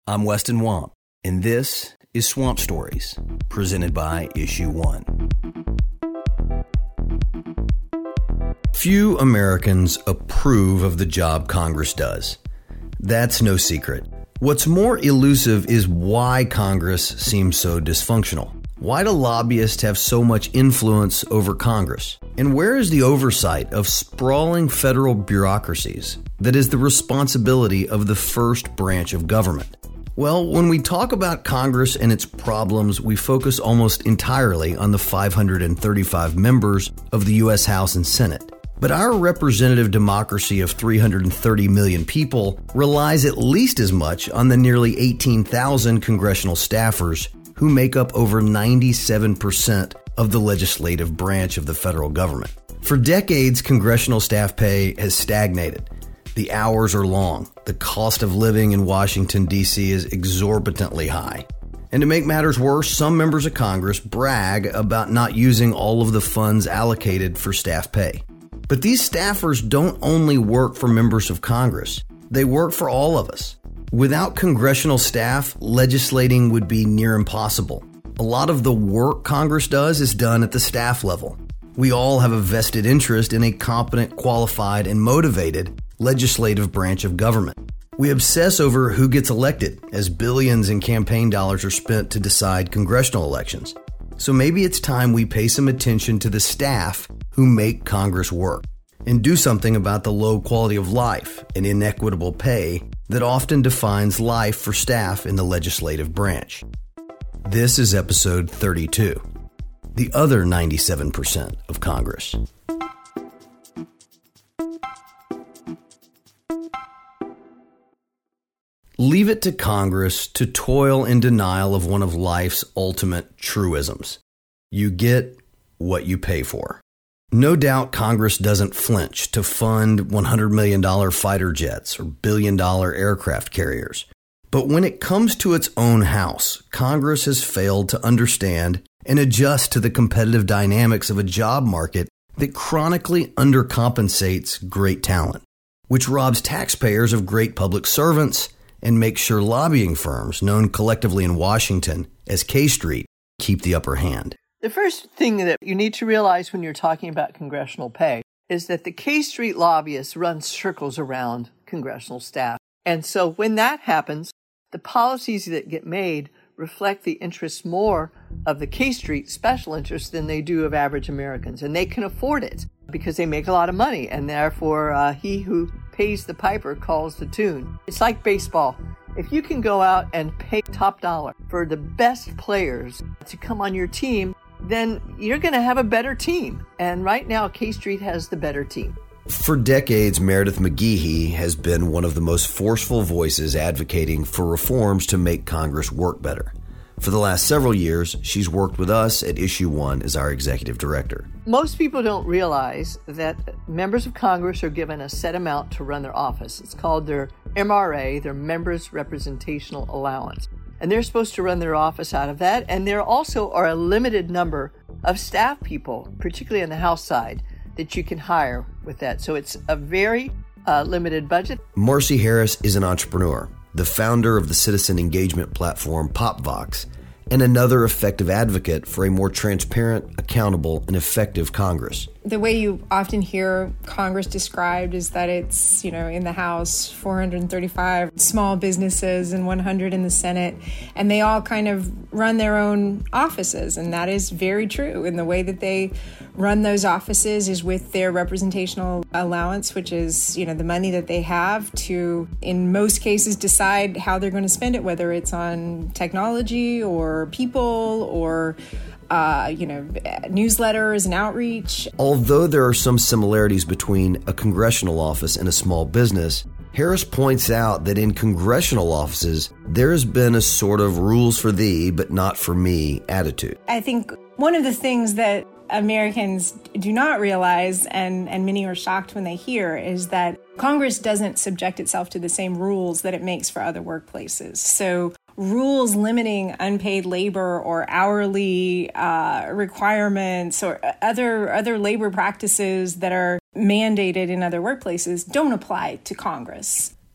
I'm Weston Wamp, and this is Swamp Stories, presented by Issue One. Few Americans approve of the job Congress does. That's no secret. What's more elusive is why Congress seems so dysfunctional. Why do lobbyists have so much influence over Congress? And where is the oversight of sprawling federal bureaucracies that is the responsibility of the first branch of government? Well, when we talk about Congress and its problems, we focus almost entirely on the 535 members of the U.S. House and Senate. But our representative democracy of 330 million people relies at least as much on the nearly 18,000 congressional staffers who make up over 97% of the legislative branch of the federal government. For decades, congressional staff pay has stagnated. The hours are long. The cost of living in Washington, D.C. is exorbitantly high. And to make matters worse, some members of Congress brag about not using all of the funds allocated for staff pay. But these staffers don't only work for members of Congress. They work for all of us. Without congressional staff, legislating would be near impossible. A lot of the work Congress does is done at the staff level. We all have a vested interest in a competent, qualified, and motivated legislative branch of government. We obsess over who gets elected, as billions in campaign dollars are spent to decide congressional elections. So maybe it's time we pay some attention to the staff who make Congress work and do something about the low quality of life and inequitable pay that often defines life for staff in the legislative branch. This is episode 32, the other 97% of Congress. Leave it to Congress to toil in denial of one of life's ultimate truisms. You get what you pay for. No doubt Congress doesn't flinch to fund $100 million fighter jets or billion-dollar aircraft carriers. But when it comes to its own house, Congress has failed to understand and adjust to the competitive dynamics of a job market that chronically undercompensates great talent, which robs taxpayers of great public servants and makes sure lobbying firms, known collectively in Washington as K Street, keep the upper hand. The first thing that you need to realize when you're talking about congressional pay is that the K Street lobbyists run circles around congressional staff. And so when that happens, the policies that get made reflect the interests more of the K Street special interests than they do of average Americans. And they can afford it because they make a lot of money. And therefore, he who pays the piper calls the tune. It's like baseball. If you can go out and pay top dollar for the best players to come on your team, then you're going to have a better team. And right now, K Street has the better team. For decades, Meredith McGehee has been one of the most forceful voices advocating for reforms to make Congress work better. For the last several years, she's worked with us at Issue One as our executive director. Most people don't realize that members of Congress are given a set amount to run their office. It's called their MRA, their Members' Representational Allowance. And they're supposed to run their office out of that. And there also are a limited number of staff people, particularly on the House side, that you can hire with that. So it's a very limited budget. Marcy Harris is an entrepreneur, the founder of the citizen engagement platform PopVox, and another effective advocate for a more transparent, accountable, and effective Congress. The way you often hear Congress described is that it's, in the House, 435 small businesses and 100 in the Senate, and they all kind of run their own offices, and that is very true. And the way that they run those offices is with their representational allowance, which is, the money that they have to, in most cases, decide how they're going to spend it, whether it's on technology or people or newsletters and outreach. Although there are some similarities between a congressional office and a small business, Harris points out that in congressional offices, there has been a sort of rules for thee, but not for me attitude. I think one of the things that Americans do not realize, and many are shocked when they hear, is that Congress doesn't subject itself to the same rules that it makes for other workplaces. So rules limiting unpaid labor or hourly requirements or other labor practices that are mandated in other workplaces don't apply to Congress.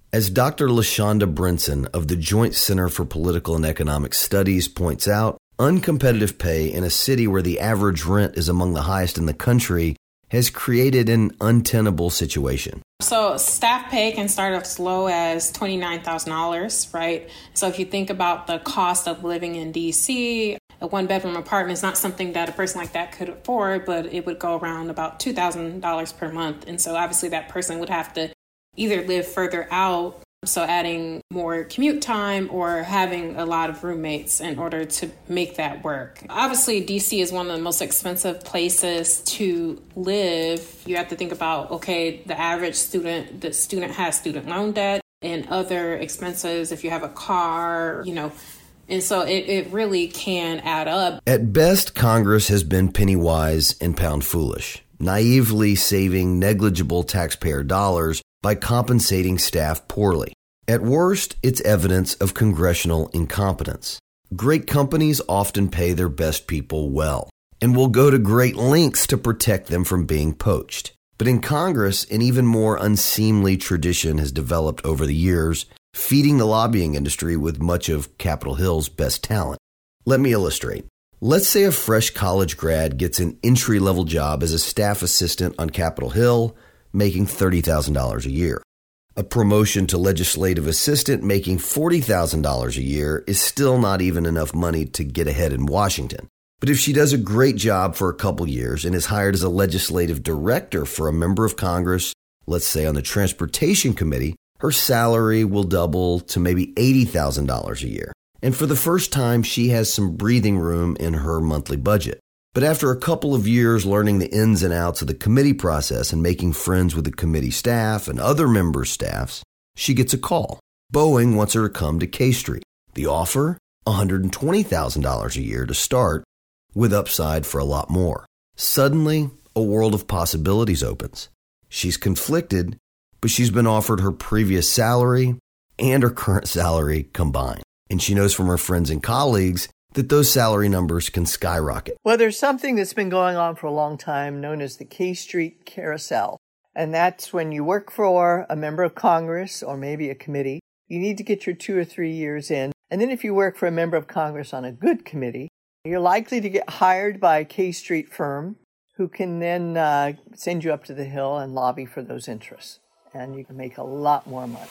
As Dr. LaShonda Brinson of the Joint Center for Political and Economic Studies points out, uncompetitive pay in a city where the average rent is among the highest in the country has created an untenable situation. So staff pay can start as low as $29,000, right? So if you think about the cost of living in D.C., a one-bedroom apartment is not something that a person like that could afford, but it would go around about $2,000 per month. And so obviously that person would have to either live further out, so adding more commute time, or having a lot of roommates in order to make that work. Obviously, DC is one of the most expensive places to live. You have to think about, okay, the average student, the student has student loan debt and other expenses if you have a car, and so it really can add up. At best, Congress has been penny wise and pound foolish, naively saving negligible taxpayer dollars by compensating staff poorly. At worst, it's evidence of congressional incompetence. Great companies often pay their best people well and will go to great lengths to protect them from being poached. But in Congress, an even more unseemly tradition has developed over the years, feeding the lobbying industry with much of Capitol Hill's best talent. Let me illustrate. Let's say a fresh college grad gets an entry-level job as a staff assistant on Capitol Hill, making $30,000 a year. A promotion to legislative assistant making $40,000 a year is still not even enough money to get ahead in Washington. But if she does a great job for a couple years and is hired as a legislative director for a member of Congress, let's say on the Transportation Committee, her salary will double to maybe $80,000 a year. And for the first time, she has some breathing room in her monthly budget. But after a couple of years learning the ins and outs of the committee process and making friends with the committee staff and other members' staffs, she gets a call. Boeing wants her to come to K Street. The offer? $120,000 a year to start, with upside for a lot more. Suddenly, a world of possibilities opens. She's conflicted, but she's been offered her previous salary and her current salary combined. And she knows from her friends and colleagues that those salary numbers can skyrocket. Well, there's something that's been going on for a long time known as the K Street Carousel. And that's when you work for a member of Congress or maybe a committee, you need to get your 2 or 3 years in. And then if you work for a member of Congress on a good committee, you're likely to get hired by a K Street firm who can then send you up to the Hill and lobby for those interests. And you can make a lot more money.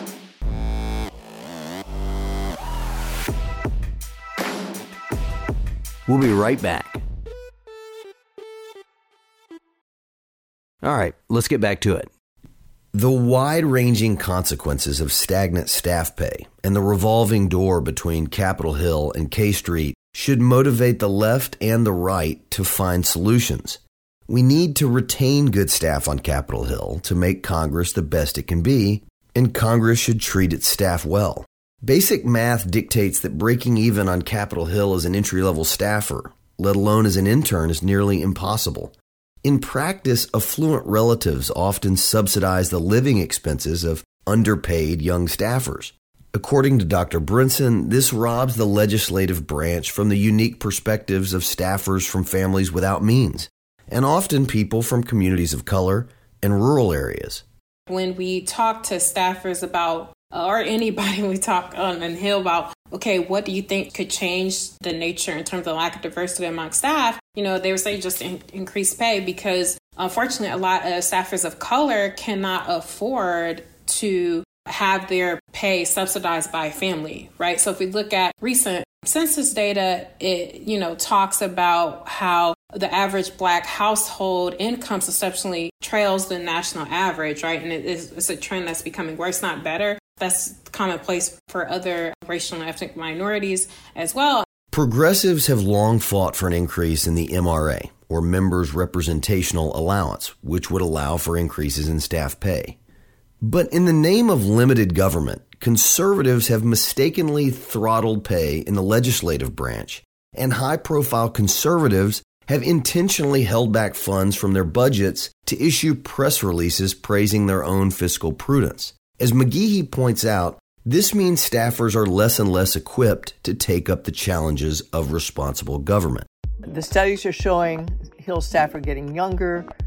We'll be right back. All right, let's get back to it. The wide-ranging consequences of stagnant staff pay and the revolving door between Capitol Hill and K Street should motivate the left and the right to find solutions. We need to retain good staff on Capitol Hill to make Congress the best it can be, and Congress should treat its staff well. Basic math dictates that breaking even on Capitol Hill as an entry-level staffer, let alone as an intern, is nearly impossible. In practice, affluent relatives often subsidize the living expenses of underpaid young staffers. According to Dr. Brinson, this robs the legislative branch from the unique perspectives of staffers from families without means, and often people from communities of color and rural areas. When we talk to staffers about, or anybody we talk on Hill about, okay, what do you think could change the nature in terms of lack of diversity among staff? They would say just increase pay, because unfortunately a lot of staffers of color cannot afford to have their pay subsidized by family, right? So if we look at recent census data, it, talks about how the average Black household income substantially trails the national average, right? And it's a trend that's becoming worse, not better. That's commonplace for other racial and ethnic minorities as well. Progressives have long fought for an increase in the MRA, or Members' Representational Allowance, which would allow for increases in staff pay. But in the name of limited government, conservatives have mistakenly throttled pay in the legislative branch, and high-profile conservatives have intentionally held back funds from their budgets to issue press releases praising their own fiscal prudence. As McGehee points out, this means staffers are less and less equipped to take up the challenges of responsible government. The studies are showing Hill staff are getting younger,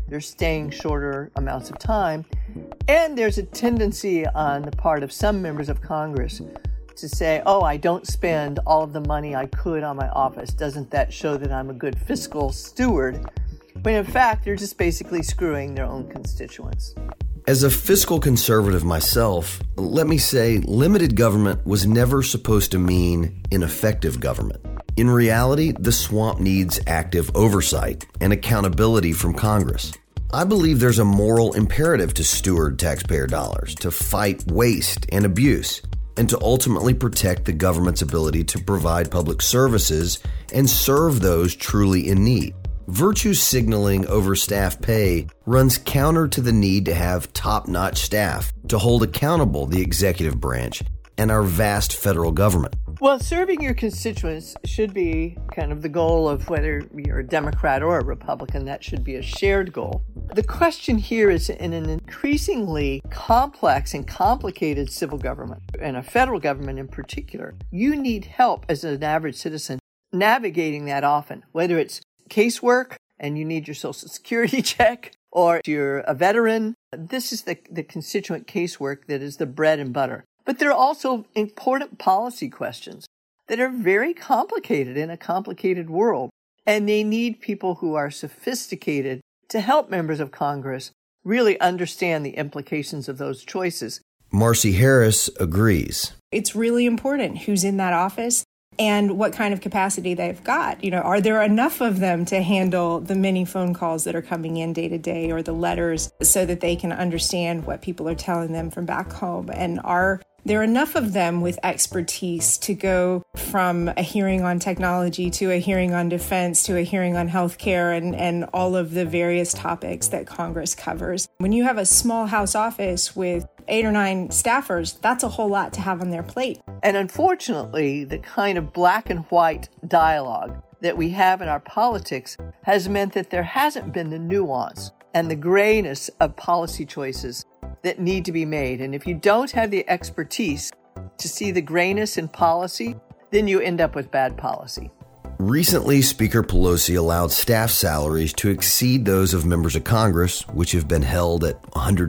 they're staying shorter amounts of time. And there's a tendency on the part of some members of Congress to say, oh, I don't spend all of the money I could on my office. Doesn't that show that I'm a good fiscal steward? When in fact, they're just basically screwing their own constituents. As a fiscal conservative myself, let me say limited government was never supposed to mean ineffective government. In reality, the swamp needs active oversight and accountability from Congress. I believe there's a moral imperative to steward taxpayer dollars, to fight waste and abuse, and to ultimately protect the government's ability to provide public services and serve those truly in need. Virtue signaling over staff pay runs counter to the need to have top-notch staff to hold accountable the executive branch and our vast federal government. Well, serving your constituents should be kind of the goal of whether you're a Democrat or a Republican. That should be a shared goal. The question here is, in an increasingly complex and complicated civil government, and a federal government in particular, you need help as an average citizen navigating that often, whether it's casework and you need your Social Security check, or you're a veteran. This is the constituent casework that is the bread and butter. But there are also important policy questions that are very complicated in a complicated world, and they need people who are sophisticated to help members of Congress really understand the implications of those choices. Marcy Harris agrees. It's really important who's in that office and what kind of capacity they've got. You know, are there enough of them to handle the many phone calls that are coming in day to day, or the letters, so that they can understand what people are telling them from back home? And are there enough of them with expertise to go from a hearing on technology to a hearing on defense to a hearing on healthcare and all of the various topics that Congress covers? When you have a small House office with 8 or 9 staffers, that's a whole lot to have on their plate. And unfortunately, the kind of black and white dialogue that we have in our politics has meant that there hasn't been the nuance and the grayness of policy choices that need to be made. And if you don't have the expertise to see the grayness in policy, then you end up with bad policy. Recently, Speaker Pelosi allowed staff salaries to exceed those of members of Congress, which have been held at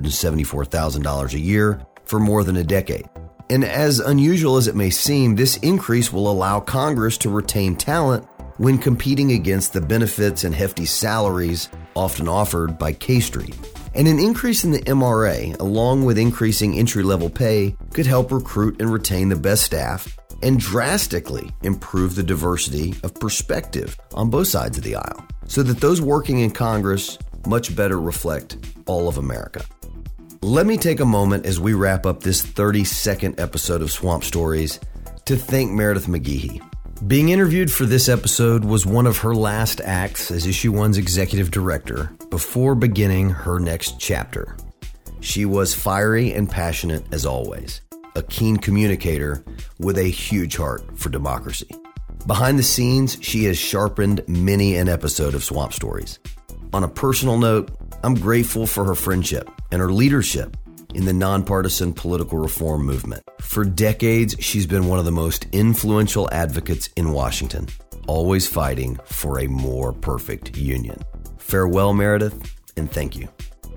$174,000 a year for more than a decade. And as unusual as it may seem, this increase will allow Congress to retain talent when competing against the benefits and hefty salaries often offered by K Street. And an increase in the MRA, along with increasing entry-level pay, could help recruit and retain the best staff and drastically improve the diversity of perspective on both sides of the aisle, so that those working in Congress much better reflect all of America. Let me take a moment as we wrap up this 32nd episode of Swamp Stories to thank Meredith McGehee. Being interviewed for this episode was one of her last acts as Issue 1's executive director before beginning her next chapter. She was fiery and passionate as always, a keen communicator with a huge heart for democracy. Behind the scenes, she has sharpened many an episode of Swamp Stories. On a personal note, I'm grateful for her friendship and her leadership in the nonpartisan political reform movement. For decades, she's been one of the most influential advocates in Washington, always fighting for a more perfect union. Farewell, Meredith, and thank you.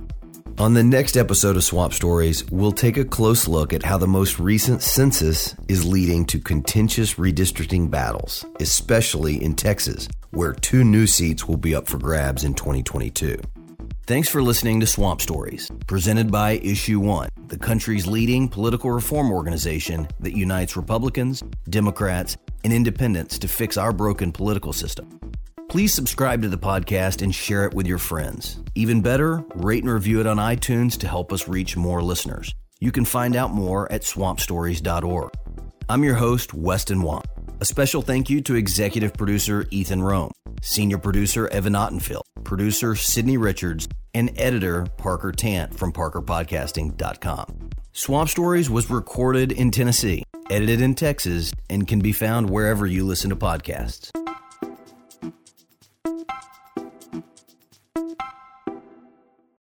On the next episode of Swamp Stories, we'll take a close look at how the most recent census is leading to contentious redistricting battles, especially in Texas, where 2 new seats will be up for grabs in 2022. Thanks for listening to Swamp Stories, presented by Issue 1, the country's leading political reform organization that unites Republicans, Democrats, and independents to fix our broken political system. Please subscribe to the podcast and share it with your friends. Even better, rate and review it on iTunes to help us reach more listeners. You can find out more at swampstories.org. I'm your host, Weston Wong. A special thank you to executive producer Ethan Rome, senior producer Evan Ottenfield, producer Sydney Richards, and editor Parker Tant from parkerpodcasting.com. Swamp Stories was recorded in Tennessee, edited in Texas, and can be found wherever you listen to podcasts.